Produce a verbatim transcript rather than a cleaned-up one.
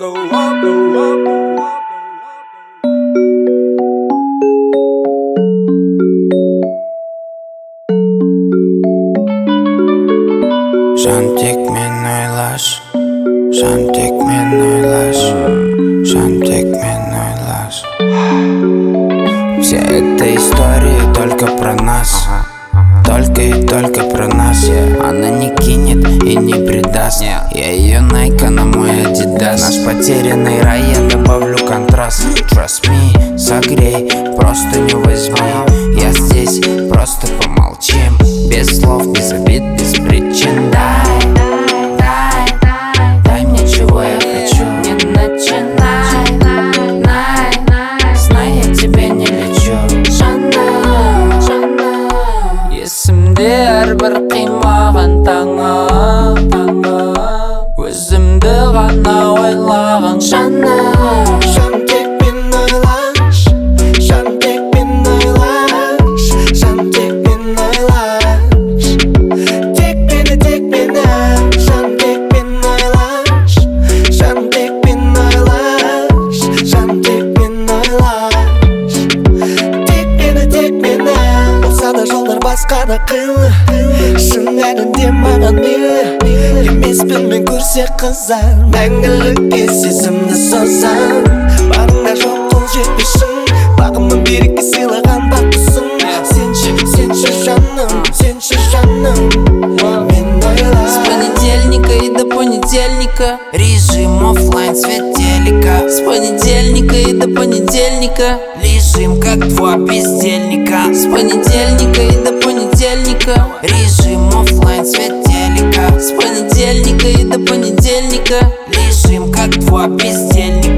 go, walk, go, walk, go. Жан тек мен ойлаш, жан тек мен ойлаш, жан тек мен ойлаш. Вся эта история только про нас, только и только про нас. Она не кинет и не предаст. Я ее Nike, на мой Adidas. Наш потерянный рай, я добавлю контраст. Trust me, согрей, просто не возьми. Я здесь, просто помолчим. Без слов, без обид, без причин. Дай, дай, дай, дай мне чего я хочу. Не начинай, най, знай, я тебя не лечу. Жаным, жаным, есімде әрбір қимаған таңым, таңым, өзімді ғана ойлаған жаным. Жан тек мен ойлаш, жан тек мен ойлаш, жан тек мен ойлаш. Тек мені, тек мені, жан тек мен ойлаш, жан тек мен ойлаш, жан тек мен ойлаш. Тек мені, тек мені, болса да жолдар басқа да қилы. Шын әлемде маған мейлі, емеспін мен көрсе қызар. Мәңгілікке сезімді созам, барыңда жоқ қол жетпесін. Бағымның берекке сыйлаған бақытсың. Сенші, сенші жаным, сенші жаным, мен ойлаш. С понедельника и до понедельника режим оффлайн, свет телека. С понедельника и до понедельника лежим как два бездельника. С понедельника и до понедельника режим оффлайн, свет телека. С понедельника и до понедельника лежим как два бездельника.